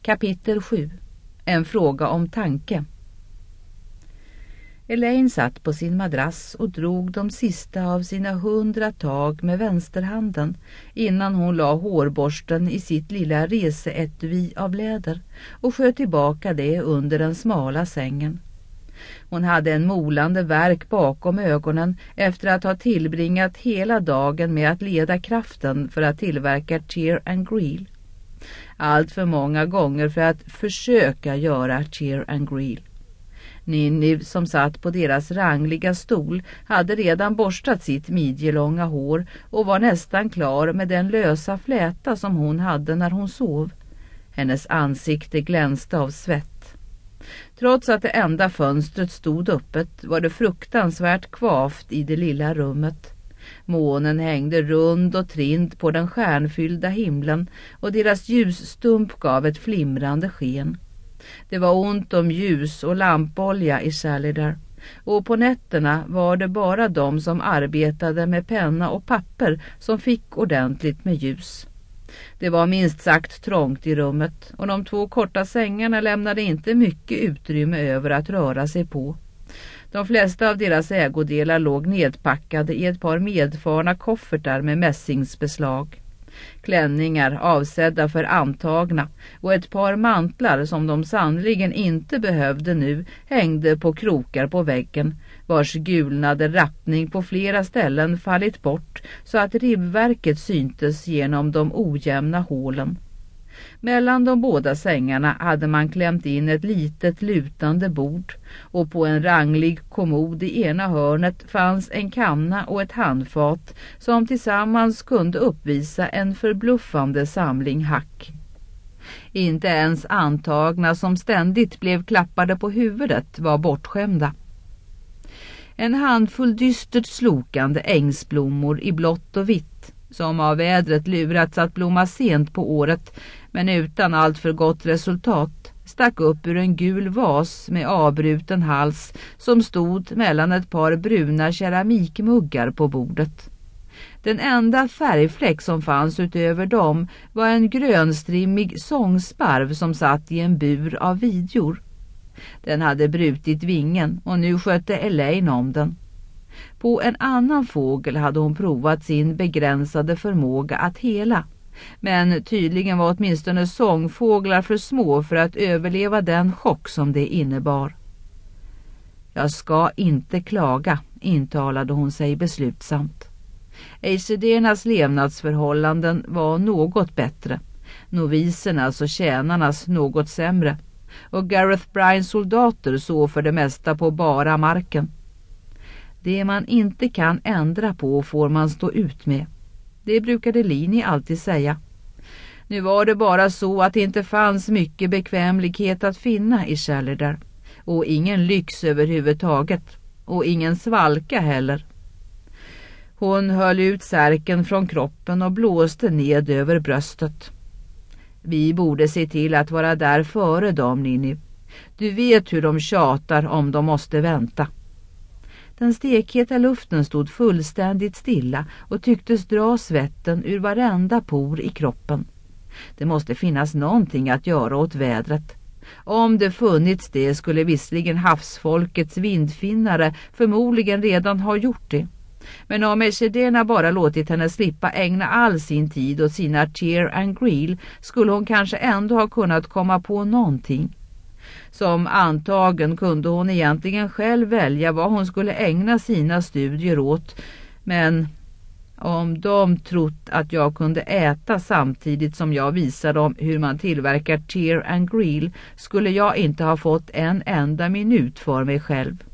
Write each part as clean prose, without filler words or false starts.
Kapitel 7. En fråga om tanke. Elaine satt på sin madrass och drog de sista av sina 100 tag med vänsterhanden innan hon la hårborsten i sitt lilla reseetui av läder och sköt tillbaka det under den smala sängen. Hon hade en molande värk bakom ögonen efter att ha tillbringat hela dagen med att leda kraften för att tillverka Cheer and Greel. Allt för många gånger för att försöka göra Cheer and Greel. Ninni som satt på deras rangliga stol hade redan borstat sitt midjelånga hår och var nästan klar med den lösa fläta som hon hade när hon sov. Hennes ansikte glänste av svett. Trots att det enda fönstret stod öppet var det fruktansvärt kvavt i det lilla rummet. Månen hängde rund och trind på den stjärnfyllda himlen och deras ljusstump gav ett flimrande sken. Det var ont om ljus och lampolja i Shalidar och på nätterna var det bara de som arbetade med penna och papper som fick ordentligt med ljus. Det var minst sagt trångt i rummet och de 2 korta sängarna lämnade inte mycket utrymme över att röra sig på. De flesta av deras ägodelar låg nedpackade i ett par medfarna koffertar med mässingsbeslag. Klänningar avsedda för antagna och ett par mantlar som de sannligen inte behövde nu hängde på krokar på väggen, vars gulnade rappning på flera ställen fallit bort så att ribbverket syntes genom de ojämna hålen. Mellan de båda sängarna hade man klämt in ett litet lutande bord och på en ranglig kommod i ena hörnet fanns en kanna och ett handfat som tillsammans kunde uppvisa en förbluffande samling hack. Inte ens antagna som ständigt blev klappade på huvudet var bortskämda. En handfull dystert slokande ängsblommor i blått och vitt som av vädret lurats att blomma sent på året men utan allt för gott resultat stack upp ur en gul vas med avbruten hals som stod mellan ett par bruna keramikmuggar på bordet. Den enda färgfläck som fanns utöver dem var en grönstrimmig sångsparv som satt i en bur av vidjor. Den hade brutit vingen och nu skötte Elaine om den. På en annan fågel hade hon provat sin begränsade förmåga att hela. Men tydligen var åtminstone sångfåglar för små för att överleva den chock som det innebar. Jag ska inte klaga, intalade hon sig beslutsamt. Eisidernas levnadsförhållanden var något bättre, novisernas och tjänarnas något sämre, och Gareth Brynes soldater så för det mesta på bara marken. Det man inte kan ändra på får man stå ut med. Det brukade Lini alltid säga. Nu var det bara så att det inte fanns mycket bekvämlighet att finna i Shalidar. Och ingen lyx överhuvudtaget. Och ingen svalka heller. Hon höll ut särken från kroppen och blåste ned över bröstet. Vi borde se till att vara där före dem, Ninni. Du vet hur de tjatar om de måste vänta. Den stekheta luften stod fullständigt stilla och tycktes dra svetten ur varenda por i kroppen. Det måste finnas någonting att göra åt vädret. Om det funnits det skulle visserligen havsfolkets vindfinnare förmodligen redan ha gjort det. Men om Eisiderna bara låtit henne slippa ägna all sin tid åt sina Cheer and Greel skulle hon kanske ändå ha kunnat komma på någonting. Som antagen kunde hon egentligen själv välja vad hon skulle ägna sina studier åt. Men om de trott att jag kunde äta samtidigt som jag visade dem hur man tillverkar Cheer and Greel skulle jag inte ha fått en enda minut för mig själv.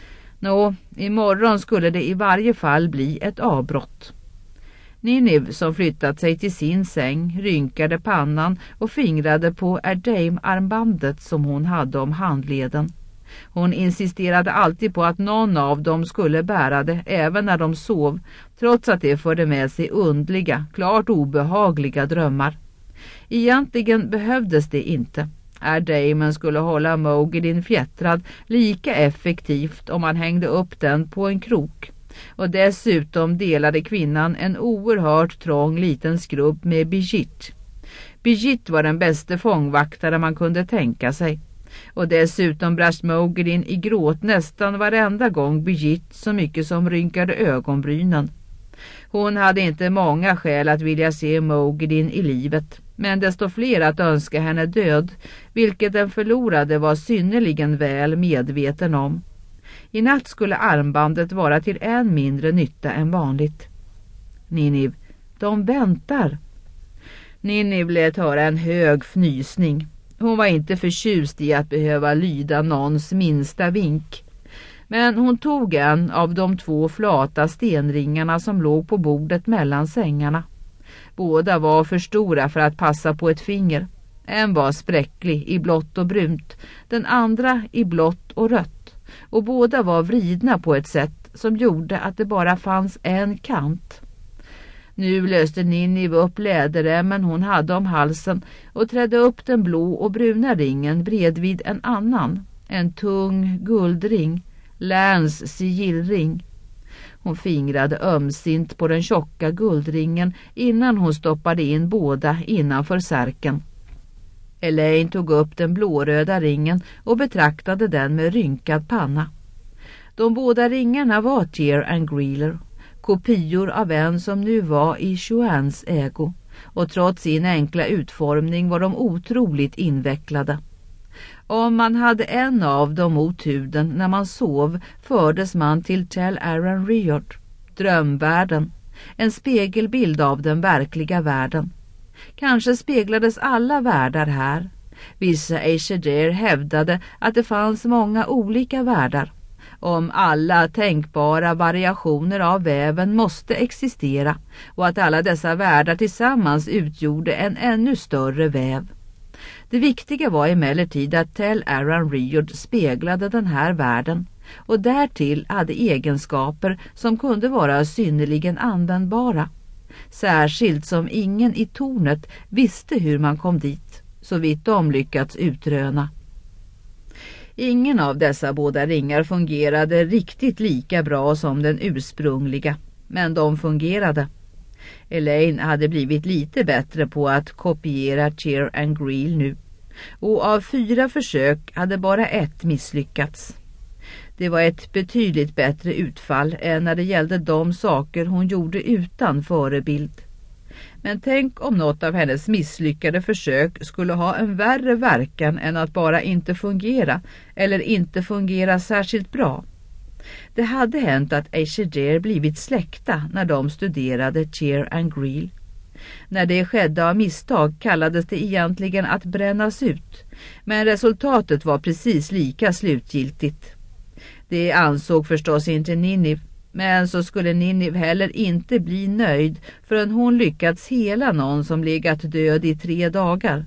Imorgon skulle det i varje fall bli ett avbrott. Ninni som flyttat sig till sin säng rynkade pannan och fingrade på Erdame-armbandet som hon hade om handleden. Hon insisterade alltid på att någon av dem skulle bära det även när de sov, trots att det förde med sig undliga, klart obehagliga drömmar. Egentligen behövdes det inte. Erdamen skulle hålla Mogedin fjättrad lika effektivt om man hängde upp den på en krok. Och dessutom delade kvinnan en oerhört trång liten skrubb med Bijit. Birgitte var den bästa fångvaktare man kunde tänka sig. Och dessutom brast Mowgli in i gråt nästan varenda gång Birgitte så mycket som rynkade ögonbrynen. Hon hade inte många skäl att vilja se Mowgli i livet, men desto fler att önska henne död, vilket den förlorade var synnerligen väl medveten om. I natt skulle armbandet vara till än mindre nytta än vanligt. Ninniv, de väntar. Ninniv lät höra en hög fnysning. Hon var inte förtjust i att behöva lyda någons minsta vink. Men hon tog en av de 2 flata stenringarna som låg på bordet mellan sängarna. Båda var för stora för att passa på ett finger. En var spräcklig i blått och brunt, den andra i blått och rött. Och båda var vridna på ett sätt som gjorde att det bara fanns en kant. Nu löste Ninniv upp läderremmen hon hade om halsen och trädde upp den blå och bruna ringen bredvid en annan, en tung guldring, Läns sigillring. Hon fingrade ömsint på den tjocka guldringen innan hon stoppade in båda innanför särken. Elaine tog upp den blåröda ringen och betraktade den med rynkad panna. De båda ringarna var Tyr and Greeler, kopior av en som nu var i Shuans ägo, och trots sin enkla utformning var de otroligt invecklade. Om man hade en av dem mot huden när man sov fördes man till Tel Aran-Riord, drömvärlden, en spegelbild av den verkliga världen. Kanske speglades alla världar här. Vissa Aesir hävdade att det fanns många olika världar. Om alla tänkbara variationer av väven måste existera och att alla dessa världar tillsammans utgjorde en ännu större väv. Det viktiga var emellertid att Tel Aran-Riord speglade den här världen och därtill hade egenskaper som kunde vara synnerligen användbara. Särskilt som ingen i tornet visste hur man kom dit, så vitt de lyckats utröna. Ingen av dessa båda ringar fungerade riktigt lika bra som den ursprungliga, men de fungerade. Elaine hade blivit lite bättre på att kopiera Tyr and Greeler nu, och av 4 försök hade bara 1 misslyckats. Det var ett betydligt bättre utfall än när det gällde de saker hon gjorde utan förebild. Men tänk om något av hennes misslyckade försök skulle ha en värre verkan än att bara inte fungera eller inte fungera särskilt bra. Det hade hänt att Aesir blivit släkta när de studerade Tyr and Greeler. När det skedde av misstag kallades det egentligen att brännas ut, men resultatet var precis lika slutgiltigt. Det ansåg förstås inte Ninniv, men så skulle Ninniv heller inte bli nöjd förrän hon lyckats hela någon som legat död i 3 dagar.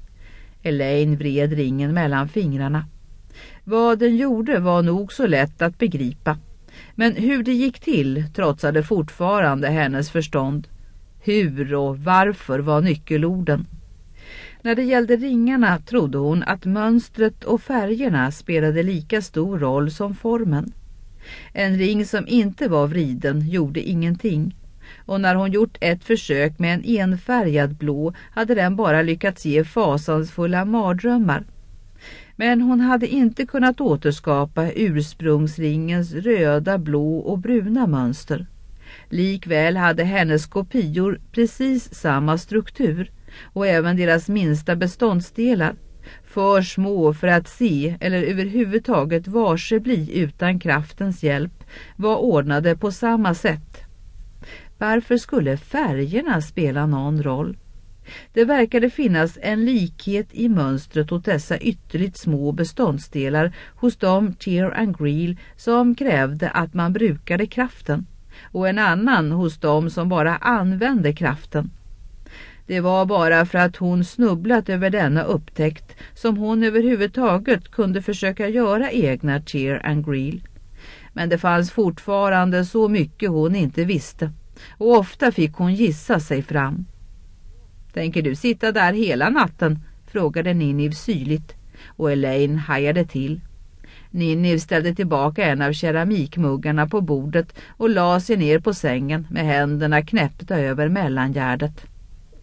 Elaine vred ringen mellan fingrarna. Vad den gjorde var nog så lätt att begripa, men hur det gick till trotsade fortfarande hennes förstånd. Hur och varför var nyckelorden. När det gällde ringarna trodde hon att mönstret och färgerna spelade lika stor roll som formen. En ring som inte var vriden gjorde ingenting, och när hon gjort ett försök med en enfärgad blå hade den bara lyckats ge fasansfulla mardrömmar. Men hon hade inte kunnat återskapa ursprungsringens röda, blå och bruna mönster. Likväl hade hennes kopior precis samma struktur och även deras minsta beståndsdelar, för små för att se eller överhuvudtaget varse bli utan kraftens hjälp, var ordnade på samma sätt. Varför skulle färgerna spela någon roll? Det verkade finnas en likhet i mönstret hos dessa ytterligt små beståndsdelar hos de Tyr and Greeler som krävde att man brukade kraften, och en annan hos dem som bara använde kraften. Det var bara för att hon snubblat över denna upptäckt som hon överhuvudtaget kunde försöka göra egna Tyr and Greeler. Men det fanns fortfarande så mycket hon inte visste, och ofta fick hon gissa sig fram. Tänker du sitta där hela natten? Frågade Ninniv syrligt, och Elaine hajade till. Ninniv ställde tillbaka en av keramikmuggarna på bordet och la sig ner på sängen med händerna knäppta över mellangärdet.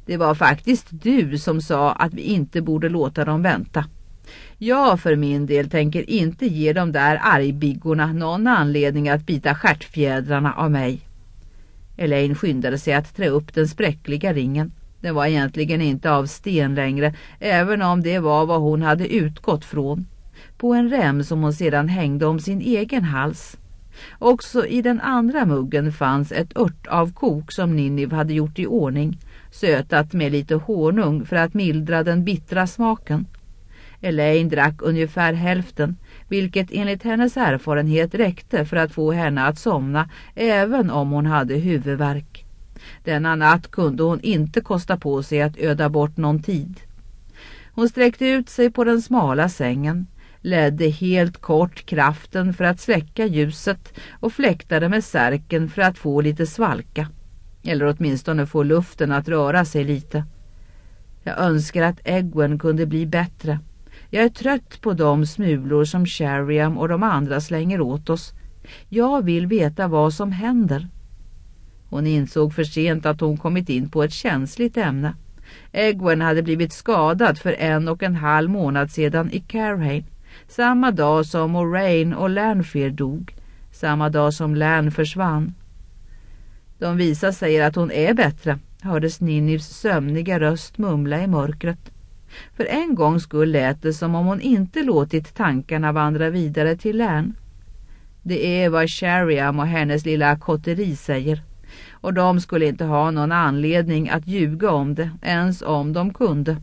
Det var faktiskt du som sa att vi inte borde låta dem vänta. Jag för min del tänker inte ge de där argbiggorna någon anledning att bita stjärtfjädrarna av mig. Elaine skyndade sig att trä upp den spräckliga ringen. Den var egentligen inte av sten längre, även om det var vad hon hade utgått från. På en rem som hon sedan hängde om sin egen hals. Också i den andra muggen fanns ett örtavkok som Ninnive hade gjort i ordning, sötat med lite honung för att mildra den bittra smaken. Elaine drack ungefär hälften, vilket enligt hennes erfarenhet räckte för att få henne att somna även om hon hade huvudvärk. Denna natt kunde hon inte kosta på sig att öda bort någon tid. Hon sträckte ut sig på den smala sängen, ledde helt kort kraften för att släcka ljuset och fläktade med särken för att få lite svalka. Eller åtminstone få luften att röra sig lite. Jag önskar att Egwene kunde bli bättre. Jag är trött på de smulor som Sheriam och de andra slänger åt oss. Jag vill veta vad som händer. Hon insåg för sent att hon kommit in på ett känsligt ämne. Egwene hade blivit skadad för 1,5 månad sedan i Carhain. Samma dag som Moraine och Lanfear dog. Samma dag som Lan försvann. De visar säger att hon är bättre, hördes Ninnives sömniga röst mumla i mörkret. För en gång skulle lät det som om hon inte låtit tankarna vandra vidare till Lan. Det är vad Sheriam och hennes lilla kotteri säger. Och de skulle inte ha någon anledning att ljuga om det, ens om de kunde.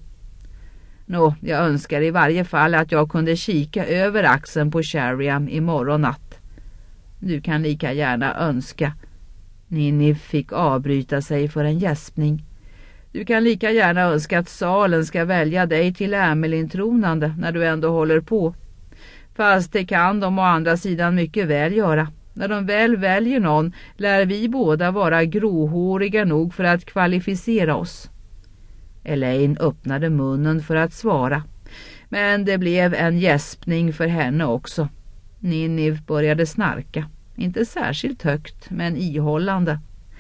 Jag önskar i varje fall att jag kunde kika över axeln på Sheriam imorgon natt. Du kan lika gärna önska. Ninnive fick avbryta sig för en gäspning. Du kan lika gärna önska att salen ska välja dig till Amelin-tronande när du ändå håller på. Fast det kan de å andra sidan mycket väl göra. När de väl väljer någon lär vi båda vara gråhåriga nog för att kvalificera oss. Elaine öppnade munnen för att svara. Men det blev en gäspning för henne också. Ninnive började snarka. Inte särskilt högt, men ihållande.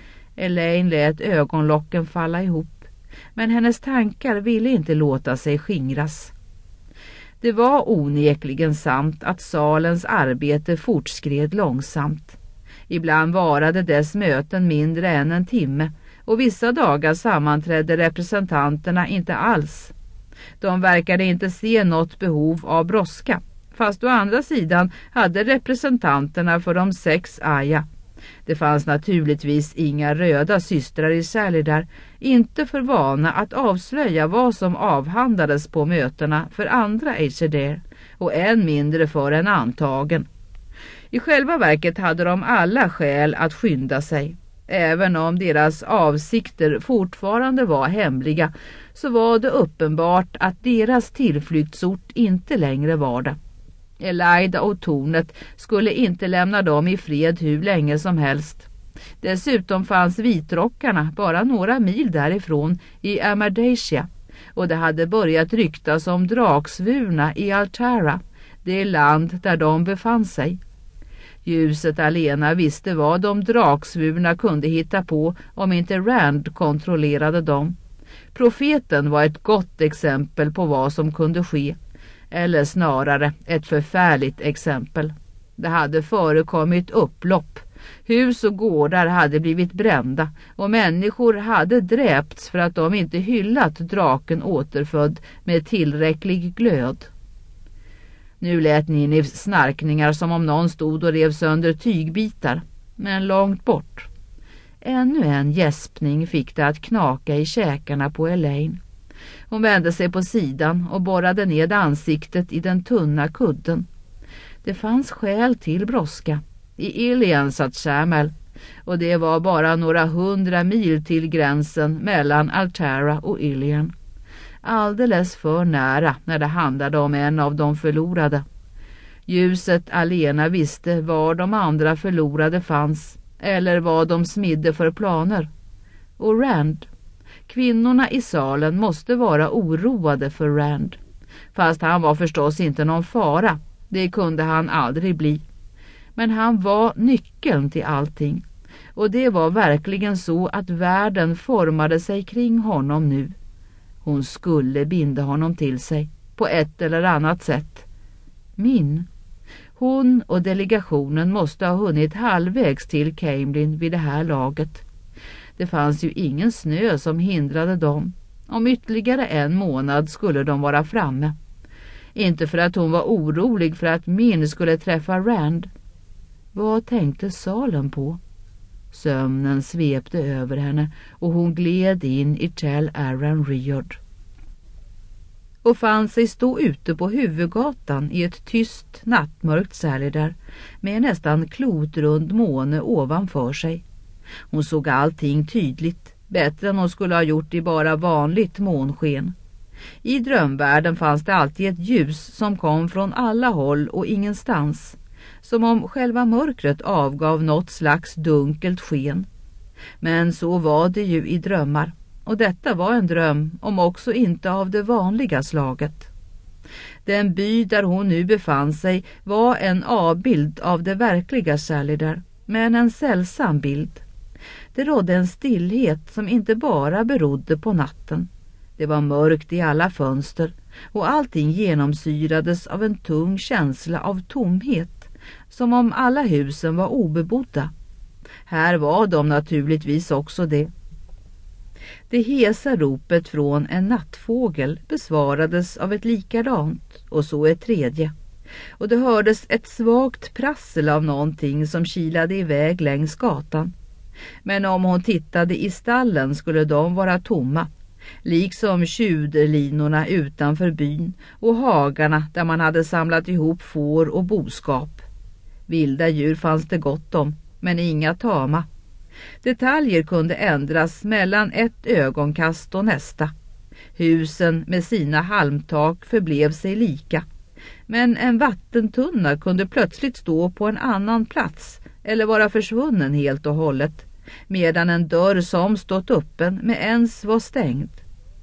Elaine lät ögonlocken falla ihop. Men hennes tankar ville inte låta sig skingras. Det var onekligen sant att salens arbete fortskred långsamt. Ibland varade dess möten mindre än en timme och vissa dagar sammanträdde representanterna inte alls. De verkade inte se något behov av brådska, fast å andra sidan hade representanterna för de 6 Aya. Det fanns naturligtvis inga röda systrar i Salidar, inte för vana att avslöja vad som avhandlades på mötena för andra Aesir och än mindre för en antagen. I själva verket hade de alla skäl att skynda sig. Även om deras avsikter fortfarande var hemliga så var det uppenbart att deras tillflyktsort inte längre var det. Elaida och tornet skulle inte lämna dem i fred hur länge som helst. Dessutom fanns vitrockarna bara några mil därifrån i Amardacia och det hade börjat ryktas om draksvurna i Altara, det land där de befann sig. Ljuset alena visste vad de draksvurna kunde hitta på om inte Rand kontrollerade dem. Profeten var ett gott exempel på vad som kunde ske. Eller snarare ett förfärligt exempel. Det hade förekommit upplopp. Hus och gårdar hade blivit brända och människor hade dräpts för att de inte hyllat draken återfödd med tillräcklig glöd. Nu lät Ninnives snarkningar som om någon stod och rev sönder tygbitar, men långt bort. Ännu en gäspning fick det att knaka i käkarna på Elaine. Hon vände sig på sidan och borrade ned ansiktet i den tunna kudden. Det fanns skäl till brådska. I Ilian satt Samel, och det var bara några 100 mil till gränsen mellan Altara och Ilian. Alldeles för nära när det handlade om en av de förlorade. Ljuset alena visste var de andra förlorade fanns, eller vad de smidde för planer. Och Rand. Kvinnorna i salen måste vara oroade för Rand. Fast han var förstås inte någon fara. Det kunde han aldrig bli. Men han var nyckeln till allting. och det var verkligen så att världen formade sig kring honom nu. Hon skulle binda honom till sig på ett eller annat sätt. Hon och delegationen måste ha hunnit halvvägs till Camlin vid det här laget. Det fanns ju ingen snö som hindrade dem. Om ytterligare 1 månad skulle de vara framme. Inte för att hon var orolig för att Min skulle träffa Rand. Vad tänkte Salem på? Sömnen svepte över henne och hon gled in i Tell Aran Riord och fann sig stå ute på huvudgatan i ett tyst nattmörkt Salidar med nästan klotrund måne ovanför sig. Hon såg allting tydligt, bättre än hon skulle ha gjort i bara vanligt månsken. I drömvärlden fanns det alltid ett ljus som kom från alla håll och ingenstans, som om själva mörkret avgav något slags dunkelt sken. Men så var det ju i drömmar, och detta var en dröm, om också inte av det vanliga slaget. Den by där hon nu befann sig var en avbild av det verkliga Salidar, men en sällsam bild. Det rådde en stillhet som inte bara berodde på natten. Det var mörkt i alla fönster och allting genomsyrades av en tung känsla av tomhet, som om alla husen var obebodda. Här var de naturligtvis också det. Det hesa ropet från en nattfågel besvarades av ett likadant och så ett tredje. Och det hördes ett svagt prassel av någonting som kilade iväg längs gatan. Men om hon tittade i stallen skulle de vara tomma, liksom tjuderlinorna utanför byn och hagarna där man hade samlat ihop får och boskap. Vilda djur fanns det gott om, men inga tama. Detaljer kunde ändras mellan ett ögonkast och nästa. Husen med sina halmtak förblev sig lika, men en vattentunna kunde plötsligt stå på en annan plats eller vara försvunnen helt och hållet, medan en dörr som stått öppen med ens var stängd.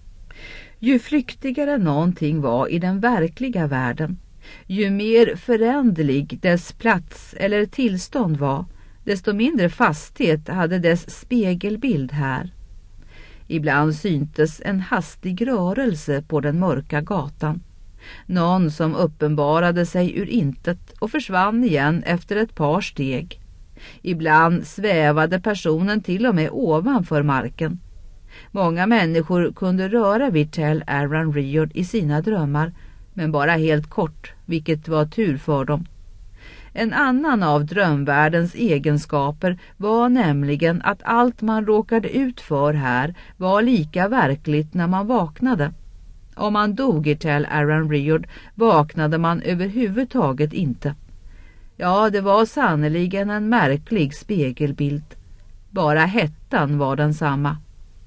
Ju flyktigare någonting var i den verkliga världen, ju mer föränderlig dess plats eller tillstånd var, desto mindre fasthet hade dess spegelbild här. Ibland syntes en hastig rörelse på den mörka gatan. Någon som uppenbarade sig ur intet och försvann igen efter ett par steg. Ibland svävade personen till och med ovanför marken. Många människor kunde röra vid Tell Aran Riord i sina drömmar, men bara helt kort, vilket var tur för dem. En annan av drömvärldens egenskaper var nämligen att allt man råkade ut för här var lika verkligt när man vaknade. Om man dog i Tell Aran Riord vaknade man överhuvudtaget inte. Ja, det var sannoliken en märklig spegelbild. Bara hettan var densamma.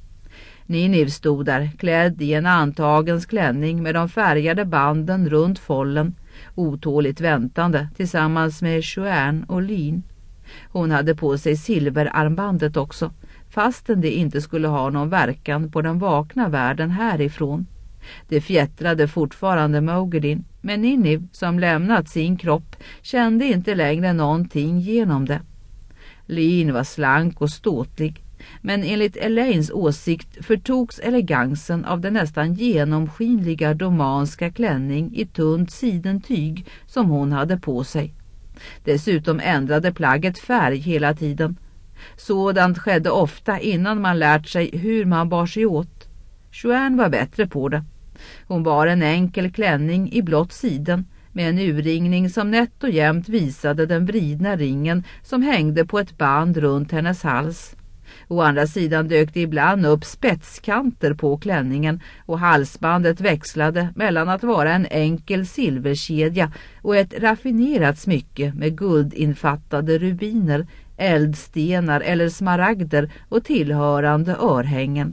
Ninive stod där, klädd i en antagens klänning med de färgade banden runt follen, otåligt väntande tillsammans med Joanne och Lin. Hon hade på sig silverarmbandet också, fastän det inte skulle ha någon verkan på den vakna världen härifrån. Det fjättrade fortfarande Moghedien, men Ninive, som lämnat sin kropp, kände inte längre någonting genom det. Lin var slank och ståtlig, men enligt Elaines åsikt förtogs elegansen av den nästan genomskinliga domanska klänning i tunt sidentyg som hon hade på sig. Dessutom ändrade plagget färg hela tiden. Sådant skedde ofta innan man lärt sig hur man bar sig åt. Joanne var bättre på det. Hon bar en enkel klänning i blått siden med en urringning som nätt och jämnt visade den vridna ringen som hängde på ett band runt hennes hals. Å andra sidan dök det ibland upp spetskanter på klänningen och halsbandet växlade mellan att vara en enkel silverkedja och ett raffinerat smycke med guldinfattade rubiner, eldstenar eller smaragder och tillhörande örhängen.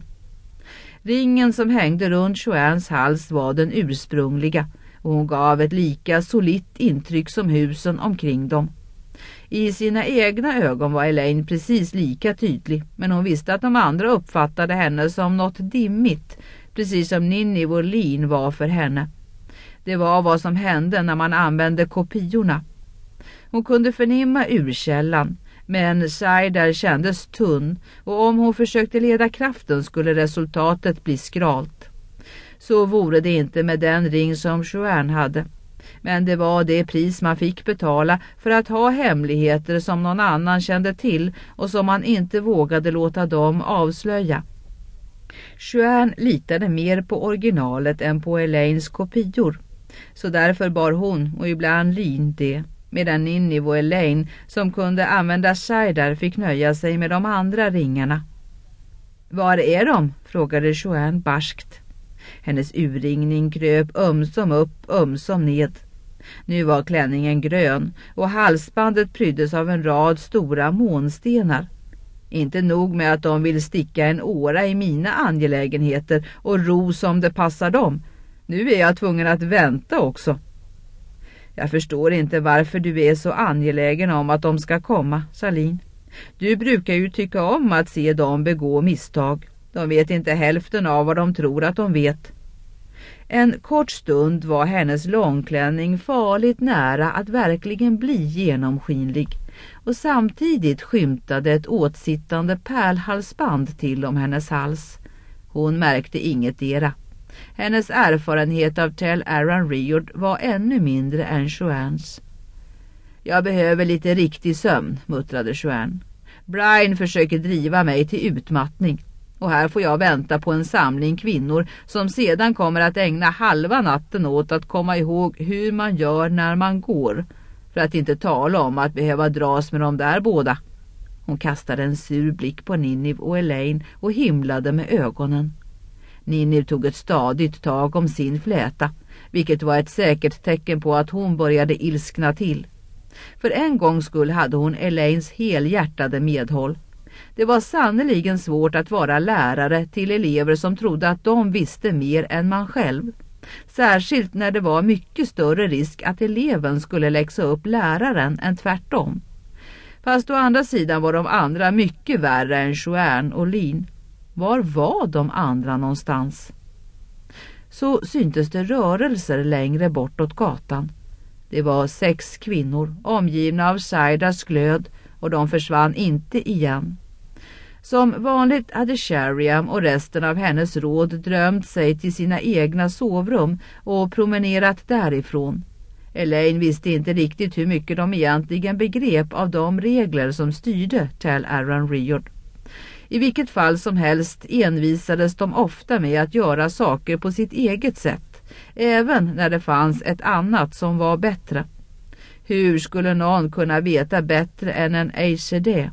Ringen som hängde runt Joannes hals var den ursprungliga och hon gav ett lika solitt intryck som husen omkring dem. I sina egna ögon var Elaine precis lika tydlig, men hon visste att de andra uppfattade henne som något dimmigt, precis som Ninive och Lin var för henne. Det var vad som hände när man använde kopiorna. Hon kunde förnimma urkällan, Men Saidar kändes tunn och om hon försökte leda kraften skulle resultatet bli skralt. Så vore det inte med den ring som Joanne hade. Men det var det pris man fick betala för att ha hemligheter som någon annan kände till och som man inte vågade låta dem avslöja. Joanne litade mer på originalet än på Elaines kopior. Så därför bar hon och ibland Lin det, medan Ninniv och Elaine som kunde använda Saidar fick nöja sig med de andra ringarna. Var är de? Frågade Joanne barskt. Hennes urringning kröp ömsom upp, ömsom ned. Nu var klänningen grön och halsbandet pryddes av en rad stora månstenar. Inte nog med att de vill sticka en åra i mina angelägenheter och ro som det passar dem. Nu är jag tvungen att vänta också. Jag förstår inte varför du är så angelägen om att de ska komma, sa Lin. Du brukar ju tycka om att se dem begå misstag. De vet inte hälften av vad de tror att de vet. En kort stund var hennes långklänning farligt nära att verkligen bli genomskinlig och samtidigt skymtade ett åtsittande pärlhalsband till om hennes hals. Hon märkte ingetdera. Hennes erfarenhet av Tell Aaron Riord var ännu mindre än Joannes. Jag behöver lite riktig sömn, muttrade Joanne. Brian försöker driva mig till utmattning. Och här får jag vänta på en samling kvinnor som sedan kommer att ägna halva natten åt att komma ihåg hur man gör när man går. För att inte tala om att behöva dras med de där båda. Hon kastade en sur blick på Ninniv och Elaine och himlade med ögonen. Ninniv tog ett stadigt tag om sin fläta, vilket var ett säkert tecken på att hon började ilskna till. För en gångs skull hade hon Elaines helhjärtade medhåll. Det var sannoliken svårt att vara lärare till elever som trodde att de visste mer än man själv. Särskilt när det var mycket större risk att eleven skulle läxa upp läraren än tvärtom. Fast å andra sidan var de andra mycket värre än Joanne och Lin. Var var de andra någonstans? Så syntes det rörelser längre bortåt gatan. Det var 6 kvinnor omgivna av Saidars glöd och de försvann inte igen. Som vanligt hade Shariam och resten av hennes råd drömt sig till sina egna sovrum och promenerat därifrån. Elaine visste inte riktigt hur mycket de egentligen begrep av de regler som styrde Tell Aaron Riord. I vilket fall som helst envisades de ofta med att göra saker på sitt eget sätt, även när det fanns ett annat som var bättre. Hur skulle någon kunna veta bättre än en Aishede?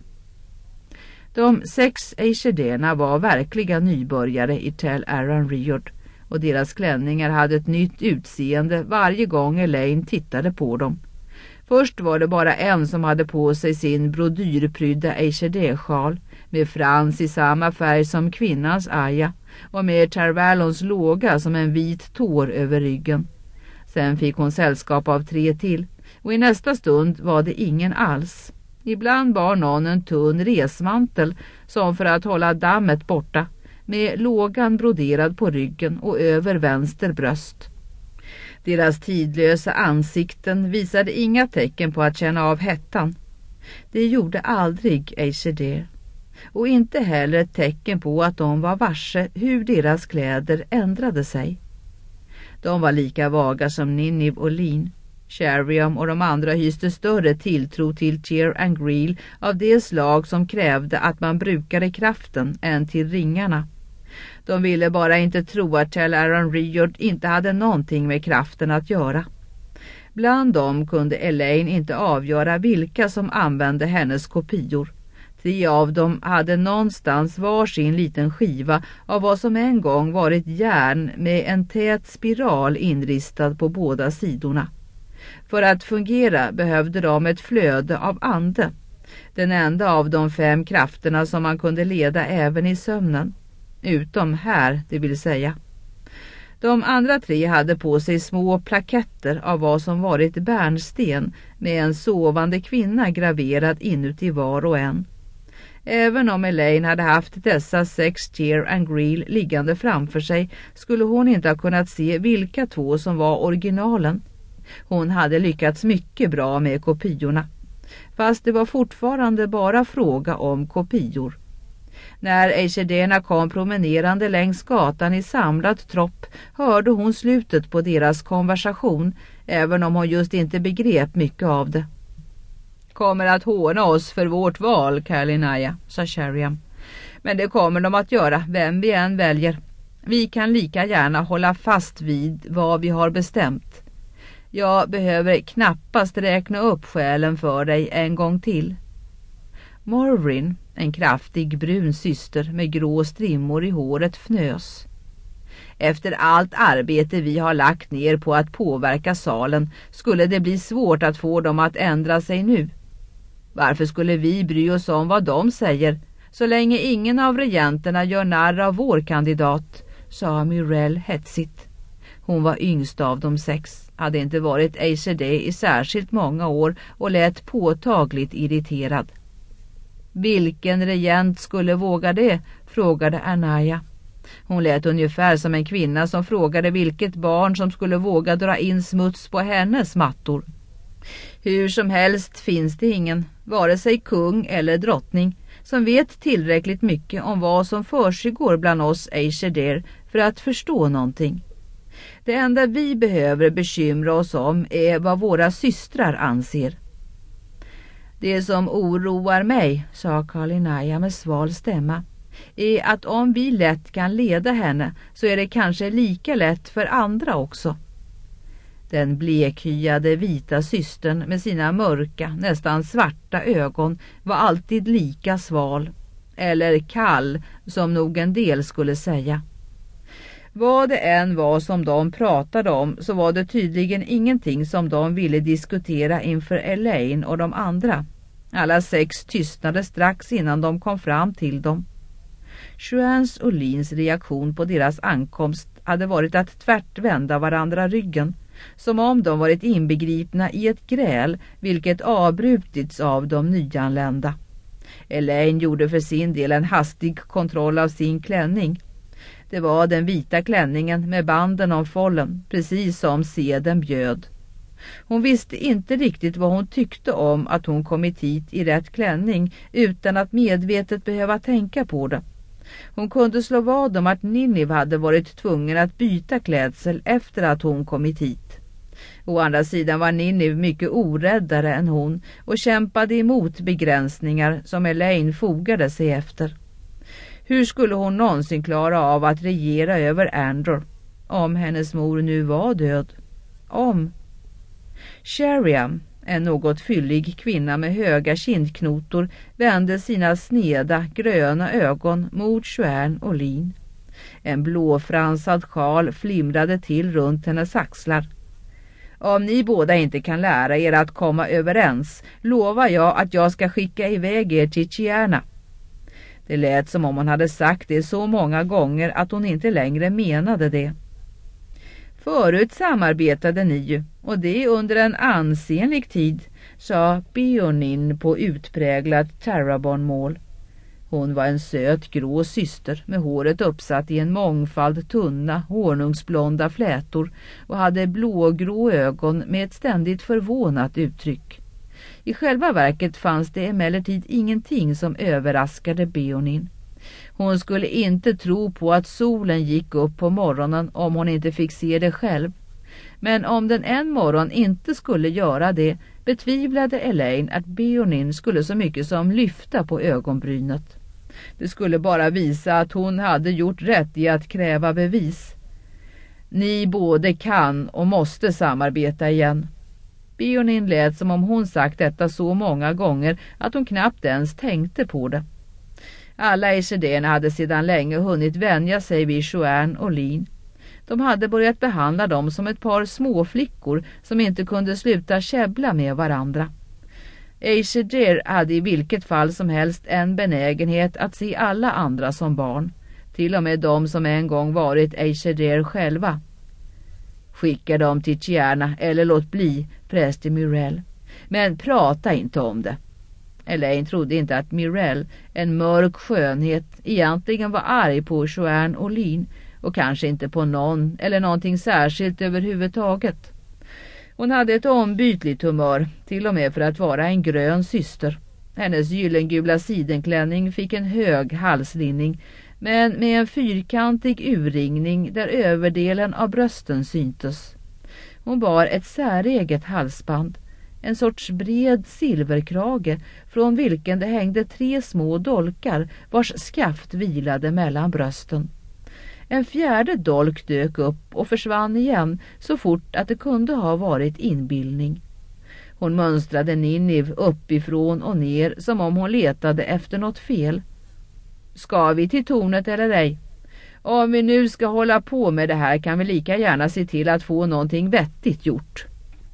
De 6 Aishederna var verkliga nybörjare i Tell Aaron Riord och deras klänningar hade ett nytt utseende varje gång Elaine tittade på dem. Först var det bara en som hade på sig sin brodyrprydda Aishede-sjal med frans i samma färg som kvinnans Aya och med Tarvalons låga som en vit tår över ryggen. Sen fick hon sällskap av 3 till och i nästa stund var det ingen alls. Ibland bar någon en tunn resmantel som för att hålla dammet borta med lågan broderad på ryggen och över vänster bröst. Deras tidlösa ansikten visade inga tecken på att känna av hettan. Det gjorde aldrig Aishede. Och inte heller ett tecken på att de var varse hur deras kläder ändrade sig. De var lika vaga som Ninniv och Lin. Shariam och de andra hyste större tilltro till Tyr and Greel av det slag som krävde att man brukade kraften än till ringarna. De ville bara inte tro att Tell Aaron Riord inte hade någonting med kraften att göra. Bland dem kunde Elaine inte avgöra vilka som använde hennes kopior. 3 av dem hade någonstans var sin liten skiva av vad som en gång varit järn med en tät spiral inristad på båda sidorna. För att fungera behövde de ett flöde av ande. Den enda av de 5 krafterna som man kunde leda även i sömnen. Utom här, det vill säga. De andra 3 hade på sig små plaketter av vad som varit bärnsten med en sovande kvinna graverad inuti var och en. Även om Elaine hade haft dessa 6 Tyr and Greel liggande framför sig skulle hon inte ha kunnat se vilka 2 som var originalen. Hon hade lyckats mycket bra med kopiorna. fast det var fortfarande bara fråga om kopior. När Eishederna kom promenerande längs gatan i samlad tropp hörde hon slutet på deras konversation, även om hon just inte begrep mycket av det. Kommer att håna oss för vårt val, Kalinaya, sa Sheriam. Men det kommer de att göra, vem vi än väljer. Vi kan lika gärna hålla fast vid vad vi har bestämt. Jag behöver knappast räkna upp skälen för dig en gång till. Morvrin, en kraftig brun syster med grå strimmor i håret, fnös. Efter allt arbete vi har lagt ner på att påverka salen skulle det bli svårt att få dem att ändra sig nu. Varför skulle vi bry oss om vad de säger, så länge ingen av regenterna gör narr av vår kandidat, sa Myrell hetsigt. Hon var yngst av de 6, hade inte varit Eishedé i särskilt många år och lät påtagligt irriterad. Vilken regent skulle våga det? Frågade Anaya. Hon lät ungefär som en kvinna som frågade vilket barn som skulle våga dra in smuts på hennes mattor. Hur som helst finns det ingen, vare sig kung eller drottning, som vet tillräckligt mycket om vad som försiggår bland oss Eishedéer för att förstå någonting. Det enda vi behöver bekymra oss om är vad våra systrar anser. Det som oroar mig, sa Kalinaya med sval stämma, är att om vi lätt kan leda henne så är det kanske lika lätt för andra också. Den blekhyade vita systern med sina mörka, nästan svarta ögon var alltid lika sval, eller kall som nog en del skulle säga. Vad det än var som de pratade om så var det tydligen ingenting som de ville diskutera inför Elaine och de andra. Alla 6 tystnade strax innan de kom fram till dem. Joannes och Lins reaktion på deras ankomst hade varit att tvärt vända varandra ryggen, som om de varit inbegripna i ett gräl vilket avbrutits av de nyanlända. Elaine gjorde för sin del en hastig kontroll av sin klänning. Det var den vita klänningen med banden om follen, precis som seden bjöd. Hon visste inte riktigt vad hon tyckte om att hon kommit hit i rätt klänning utan att medvetet behöva tänka på det. Hon kunde slå vad om att Ninnive hade varit tvungen att byta klädsel efter att hon kommit hit. Å andra sidan var Ninnive mycket oräddare än hon och kämpade emot begränsningar som Elaine fogade sig efter. Hur skulle hon någonsin klara av att regera över Andor, om hennes mor nu var död? Sheriam, en något fyllig kvinna med höga kindknotor, vände sina sneda, gröna ögon mot Joanne och Lin. En blåfransad sjal flimrade till runt hennes axlar. Om ni båda inte kan lära er att komma överens, lovar jag att jag ska skicka iväg er till Chiana. Det lät som om hon hade sagt det så många gånger att hon inte längre menade det. Förut samarbetade ni ju, och det under en ansenlig tid, sa Beonin på utpräglat Terrabon-mål. Hon var en söt grå syster med håret uppsatt i en mångfald tunna, honungsblonda flätor och hade blågrå ögon med ett ständigt förvånat uttryck. I själva verket fanns det emellertid ingenting som överraskade Beonin. Hon skulle inte tro på att solen gick upp på morgonen om hon inte fick se det själv. Men om den en morgon inte skulle göra det, betvivlade Elaine att Beonin skulle så mycket som lyfta på ögonbrynet. Det skulle bara visa att hon hade gjort rätt i att kräva bevis. Ni både kan och måste samarbeta igen. Beonin lät som om hon sagt detta så många gånger att hon knappt ens tänkte på det. Alla Eishedéerna hade sedan länge hunnit vänja sig vid Joanne och Lin. De hade börjat behandla dem som ett par småflickor som inte kunde sluta käbbla med varandra. Eishedéer hade i vilket fall som helst en benägenhet att se alla andra som barn, till och med de som en gång varit Eishedéer själva. Skicka dem till Chiana eller låt bli, präste Myrell. Men prata inte om det. Elaine trodde inte att Myrell, en mörk skönhet, egentligen var arg på Joanne och Lin och kanske inte på någon eller någonting särskilt överhuvudtaget. Hon hade ett ombytligt humör, till och med för att vara en grön syster. Hennes gyllengula sidenklänning fick en hög halslinning, men med en fyrkantig urringning där överdelen av brösten syntes. Hon bar ett säreget halsband, en sorts bred silverkrage från vilken det hängde 3 små dolkar vars skaft vilade mellan brösten. En fjärde dolk dök upp och försvann igen så fort att det kunde ha varit inbildning. Hon mönstrade Ninniv uppifrån och ner som om hon letade efter något fel. Ska vi till tornet eller ej? Om vi nu ska hålla på med det här kan vi lika gärna se till att få någonting vettigt gjort.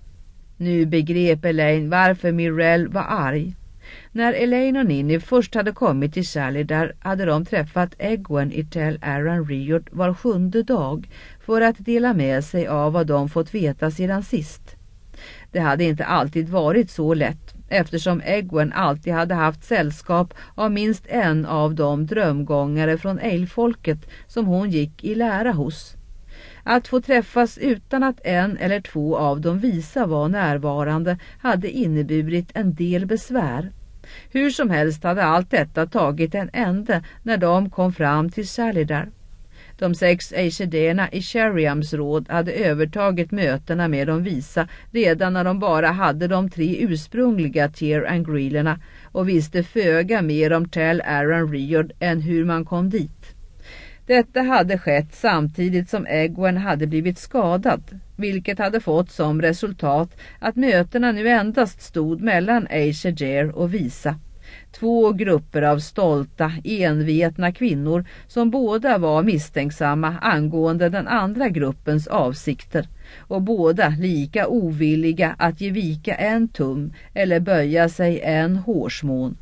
Nu begrep Elaine varför Mirelle var arg. När Elaine och Ninniv först hade kommit till Shalidar hade de träffat Egwene i Tell Aaron Riord var 7:e dag för att dela med sig av vad de fått veta sedan sist. Det hade inte alltid varit så lätt eftersom Egwene alltid hade haft sällskap av minst en av de drömgångare från älgfolket som hon gick i lära hos. Att få träffas utan att 1 eller 2 av dem visa var närvarande hade inneburit en del besvär. Hur som helst hade allt detta tagit en ände när de kom fram till Shalidar. De 6 Aishederna i Sheriams råd hade övertagit mötena med de visa redan när de bara hade de 3 ursprungliga Tyr and Greelerna och visste föga mer om Tell Aaron Riord än hur man kom dit. Detta hade skett samtidigt som Egwene hade blivit skadad, vilket hade fått som resultat att mötena nu endast stod mellan Aisheder och visa. 2 grupper av stolta, envetna kvinnor som båda var misstänksamma angående den andra gruppens avsikter och båda lika ovilliga att ge vika en tum eller böja sig en hårsmån.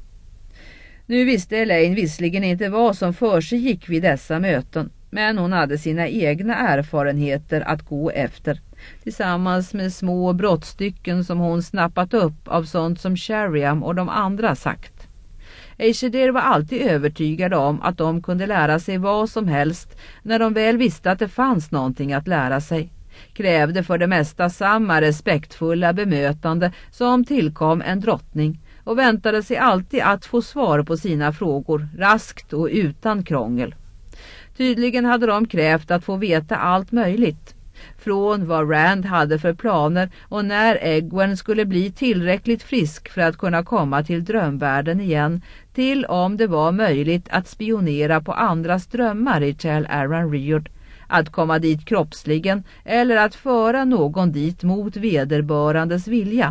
Nu visste Elaine visserligen inte vad som försiggick vid dessa möten, men hon hade sina egna erfarenheter att gå efter, tillsammans med små brottstycken som hon snappat upp av sånt som Sheriam och de andra sagt. Aisheder var alltid övertygade om att de kunde lära sig vad som helst när de väl visste att det fanns någonting att lära sig. Krävde för det mesta samma respektfulla bemötande som tillkom en drottning och väntade sig alltid att få svar på sina frågor, raskt och utan krångel. Tydligen hade de krävt att få veta allt möjligt. Från vad Rand hade för planer och när Egwene skulle bli tillräckligt frisk för att kunna komma till drömvärlden igen, till om det var möjligt att spionera på andras drömmar i Tell Aaron Riord, att komma dit kroppsligen eller att föra någon dit mot vederbörandes vilja.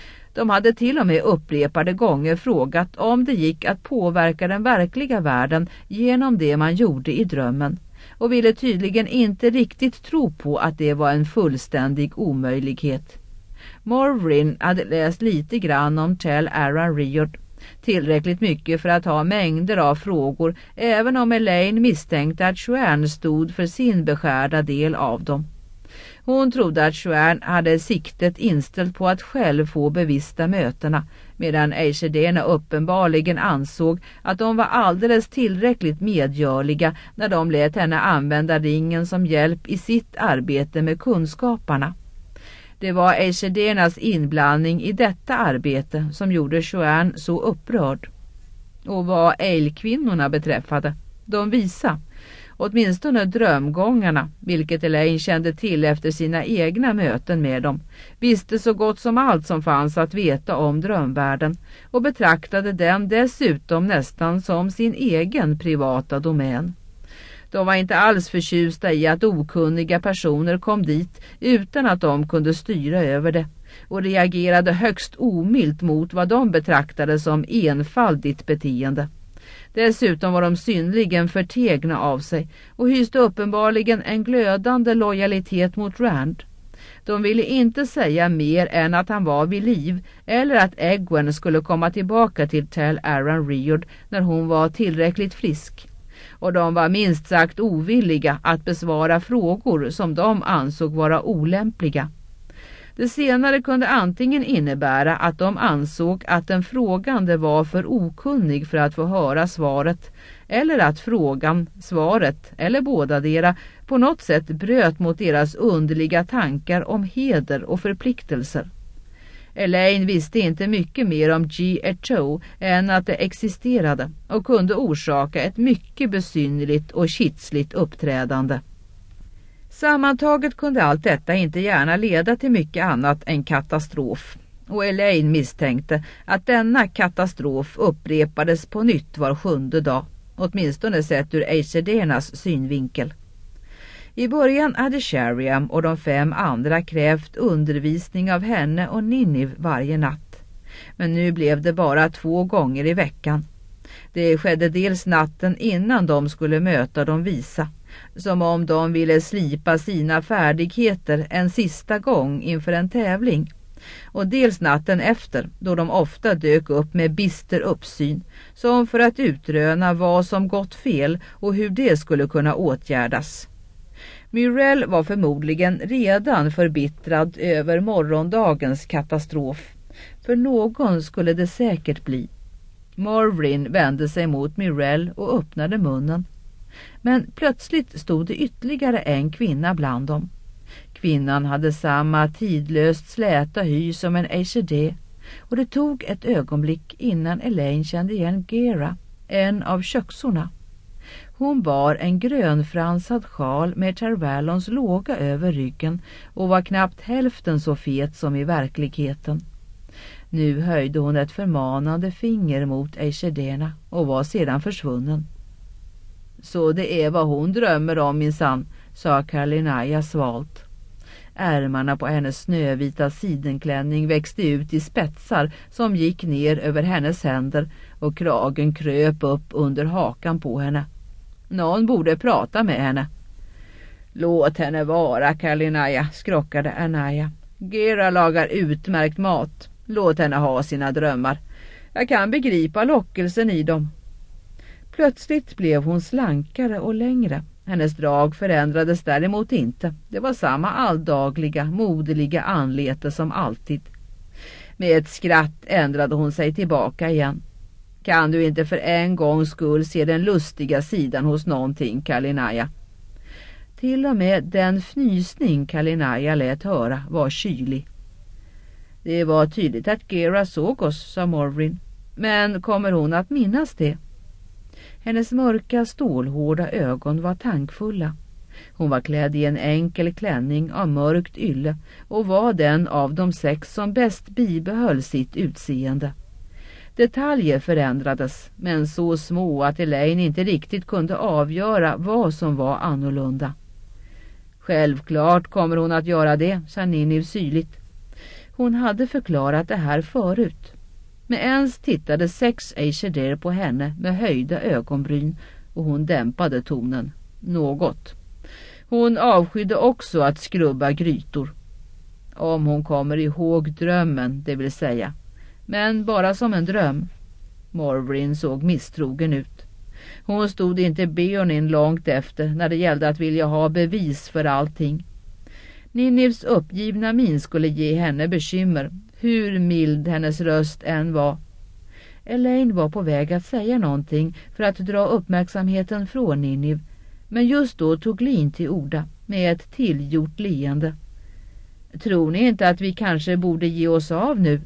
De hade till och med upprepade gånger frågat om det gick att påverka den verkliga världen genom det man gjorde i drömmen och ville tydligen inte riktigt tro på att det var en fullständig omöjlighet. Morvryn hade läst lite grann om Tell Aaron Riord, tillräckligt mycket för att ha mängder av frågor, även om Elaine misstänkte att Shuern stod för sin beskärda del av dem. Hon trodde att Shuern hade siktet inställt på att själv få bevista mötena, medan Aishederna uppenbarligen ansåg att de var alldeles tillräckligt medgörliga när de lät henne använda ringen som hjälp i sitt arbete med kunskaparna. Det var Aishedernas inblandning i detta arbete som gjorde Shuern så upprörd. Och vad älgkvinnorna beträffade, de visa, åtminstone drömgångarna, vilket Elaine kände till efter sina egna möten med dem, visste så gott som allt som fanns att veta om drömvärlden och betraktade den dessutom nästan som sin egen privata domän. De var inte alls förtjusta i att okunniga personer kom dit utan att de kunde styra över det och reagerade högst omilt mot vad de betraktade som enfaldigt beteende. Dessutom var de synligen förtegna av sig och hyste uppenbarligen en glödande lojalitet mot Rand. De ville inte säga mer än att han var vid liv eller att Egwene skulle komma tillbaka till Tell Aaron Riord när hon var tillräckligt frisk. Och de var minst sagt ovilliga att besvara frågor som de ansåg vara olämpliga. Det senare kunde antingen innebära att de ansåg att den frågande var för okunnig för att få höra svaret, eller att frågan, svaret eller bådadera på något sätt bröt mot deras underliga tankar om heder och förpliktelser. Elaine visste inte mycket mer om G.H. än att det existerade och kunde orsaka ett mycket besynnerligt och kitsligt uppträdande. Sammantaget kunde allt detta inte gärna leda till mycket annat än katastrof, och Elaine misstänkte att denna katastrof upprepades på nytt var 7:e dag, åtminstone sett ur Acerdernas synvinkel. I början hade Sheriam och de 5 andra krävt undervisning av henne och Ninniv varje natt, men nu blev det bara 2 gånger i veckan. Det skedde dels natten innan de skulle möta de visa, som om de ville slipa sina färdigheter en sista gång inför en tävling, och dels natten efter, då de ofta dök upp med bister uppsyn, som för att utröna vad som gått fel och hur det skulle kunna åtgärdas. Myrell var förmodligen redan förbittrad över morgondagens katastrof, för någon skulle det säkert bli. Morvrin vände sig mot Myrell och öppnade munnen. Men plötsligt stod det ytterligare en kvinna bland dem. Kvinnan hade samma tidlöst släta hy som en Acer, och det tog ett ögonblick innan Elaine kände igen Gera, en av köksorna. Hon bar en grönfransad sjal med Tervallons låga över ryggen och var knappt hälften så fet som i verkligheten. Nu höjde hon ett förmanande finger mot Acerderna och var sedan försvunnen. Så det är vad hon drömmer om, minsann, sa Kalinaya svalt. Ärmarna på hennes snövita sidenklänning växte ut i spetsar som gick ner över hennes händer, och kragen kröp upp under hakan på henne. Någon borde prata med henne. Låt henne vara, Kalinaya, skrockade Anaya. Gera lagar utmärkt mat. Låt henne ha sina drömmar. Jag kan begripa lockelsen i dem. Plötsligt blev hon slankare och längre. Hennes drag förändrades däremot inte. Det var samma alldagliga, moderliga anlete som alltid. Med ett skratt ändrade hon sig tillbaka igen. Kan du inte för en gångs skull se den lustiga sidan hos någonting, Kalinaya? Till och med den fnysning Kalinaya lät höra var kylig. Det var tydligt att Gera såg oss, sa Morvrin. Men kommer hon att minnas det? Hennes mörka, stålhårda ögon var tankfulla. Hon var klädd i en enkel klänning av mörkt ylle och var den av de 6 som bäst bibehöll sitt utseende. Detaljer förändrades, men så små att Elaine inte riktigt kunde avgöra vad som var annorlunda. Självklart kommer hon att göra det, sa Ninniv syrligt. Hon hade förklarat det här förut. Med ens tittade 6 Acer på henne med höjda ögonbryn, och hon dämpade tonen något. Hon avskydde också att skrubba grytor. Om hon kommer ihåg drömmen, det vill säga. Men bara som en dröm. Morvrin såg misstrogen ut. Hon stod inte Beornin långt efter när det gällde att vilja ha bevis för allting. Ninnivs uppgivna min skulle ge henne bekymmer, hur mild hennes röst än var. Elaine var på väg att säga någonting för att dra uppmärksamheten från Ninniv, men just då tog Lin till orda med ett tillgjort leende. Tror ni inte att vi kanske borde ge oss av nu?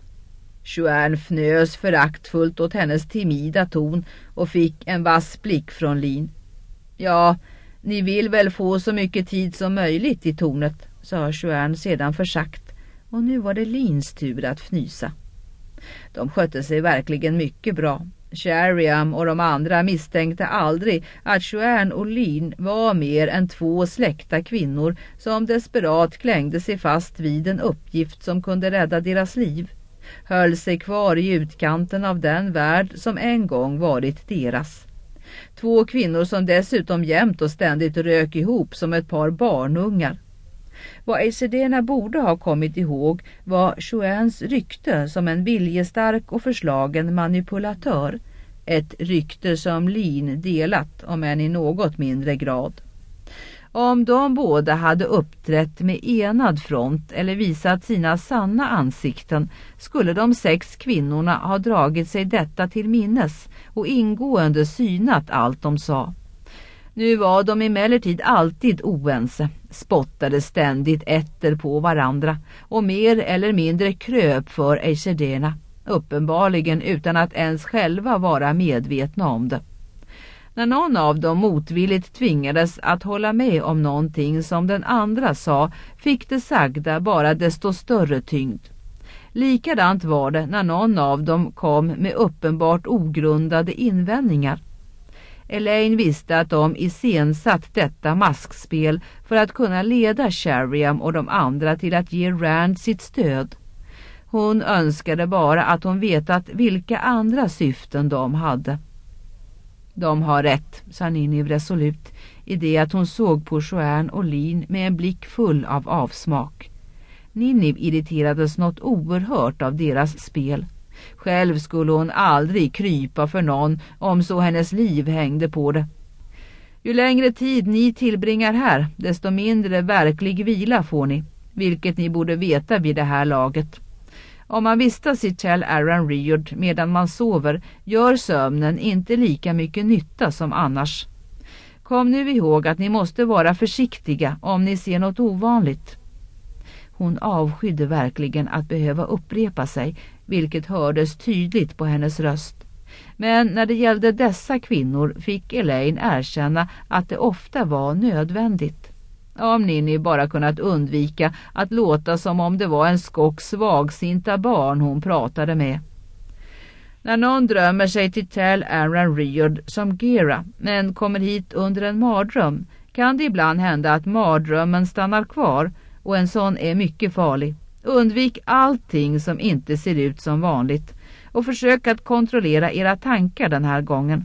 Joanne fnös föraktfullt åt hennes timida ton och fick en vass blick från Lin. Ja, ni vill väl få så mycket tid som möjligt i tornet, sa Joanne sedan försagt, och nu var det Lins tur att fnysa. De skötte sig verkligen mycket bra. Sheriam och de andra misstänkte aldrig att Joanne och Lin var mer än 2 släkta kvinnor som desperat klängde sig fast vid en uppgift som kunde rädda deras liv. Höll sig kvar i utkanten av den värld som en gång varit deras. 2 kvinnor som dessutom jämt och ständigt rök ihop som ett par barnungar. Vad Acerderna borde ha kommit ihåg var Joannes rykte som en viljestark och förslagen manipulatör. Ett rykte som Lin delat, om än i något mindre grad. Om de båda hade uppträtt med enad front eller visat sina sanna ansikten skulle de 6 kvinnorna ha dragit sig detta till minnes och ingående synat allt de sa. Nu var de emellertid alltid oense, spottade ständigt efter på varandra och mer eller mindre kröp för ejderderna, uppenbarligen utan att ens själva vara medvetna om det. När någon av dem motvilligt tvingades att hålla med om någonting som den andra sa, fick det sagda bara desto större tyngd. Likadant var det när någon av dem kom med uppenbart ogrundade invändningar. Elaine visste att de iscensatt detta maskspel för att kunna leda Sheriam och de andra till att ge Rand sitt stöd. Hon önskade bara att hon vetat vilka andra syften de hade. De har rätt, sa Ninnive resolut, i det att hon såg på Joanne och Lin med en blick full av avsmak. Ninnive irriterades något oerhört av deras spel. Själv skulle hon aldrig krypa för någon om så hennes liv hängde på det. Ju längre tid ni tillbringar här, desto mindre verklig vila får ni, vilket ni borde veta vid det här laget. Om man vistas i Tell Aaron Riord medan man sover gör sömnen inte lika mycket nytta som annars. Kom nu ihåg att ni måste vara försiktiga om ni ser något ovanligt. Hon avskydde verkligen att behöva upprepa sig, vilket hördes tydligt på hennes röst. Men när det gällde dessa kvinnor fick Elaine erkänna att det ofta var nödvändigt. Om Ninnive bara kunnat undvika att låta som om det var en skock svagsinta barn hon pratade med. När någon drömmer sig till Tell Aaron Riord som Gera men kommer hit under en mardröm kan det ibland hända att mardrömmen stannar kvar, och en sån är mycket farlig. Undvik allting som inte ser ut som vanligt och försök att kontrollera era tankar den här gången.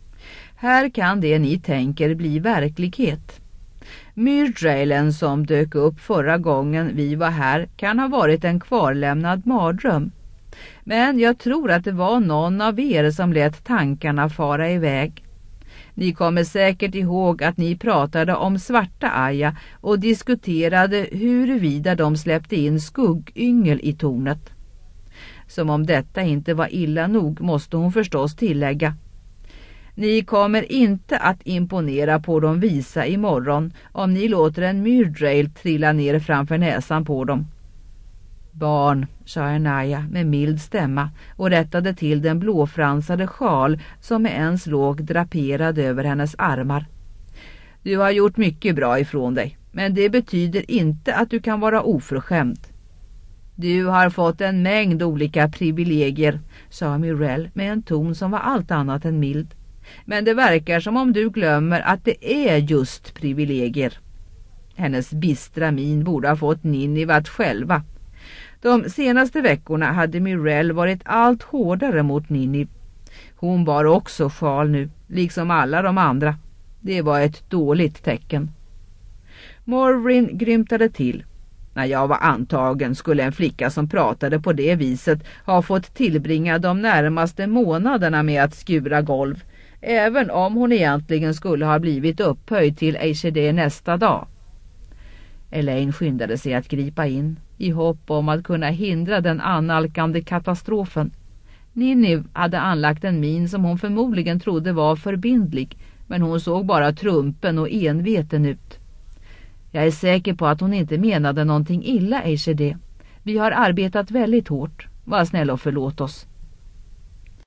Här kan det ni tänker bli verklighet. Myrdrailen som dök upp förra gången vi var här kan ha varit en kvarlämnad mardröm. Men jag tror att det var någon av er som lät tankarna fara iväg. Ni kommer säkert ihåg att ni pratade om svarta Aya och diskuterade huruvida de släppte in skuggyngel i tornet. Som om detta inte var illa nog måste hon förstås tillägga. Ni kommer inte att imponera på de visa imorgon om ni låter en myrdrail trilla ner framför näsan på dem. Barn, sa Anaya med mild stämma och rättade till den blåfransade sjal som med ens låg draperad över hennes armar. Du har gjort mycket bra ifrån dig, men det betyder inte att du kan vara oförskämd. Du har fått en mängd olika privilegier, sa Myrell med en ton som var allt annat än mild. Men det verkar som om du glömmer att det är just privilegier. Hennes bistra min borde ha fått Ninnive att själva. De senaste veckorna hade Myrell varit allt hårdare mot Ninnive. Hon var också sjal nu, liksom alla de andra. Det var ett dåligt tecken. Morvrin grymtade till. När jag var antagen skulle en flicka som pratade på det viset ha fått tillbringa de närmaste månaderna med att skura golv, även om hon egentligen skulle ha blivit upphöjd till Ejder nästa dag. Elaine skyndade sig att gripa in, i hopp om att kunna hindra den annalkande katastrofen. Ninnive hade anlagt en min som hon förmodligen trodde var förbindlig, men hon såg bara trumpen och enveten ut. Jag är säker på att hon inte menade någonting illa, Ejder. Vi har arbetat väldigt hårt. Var snäll och förlåt oss.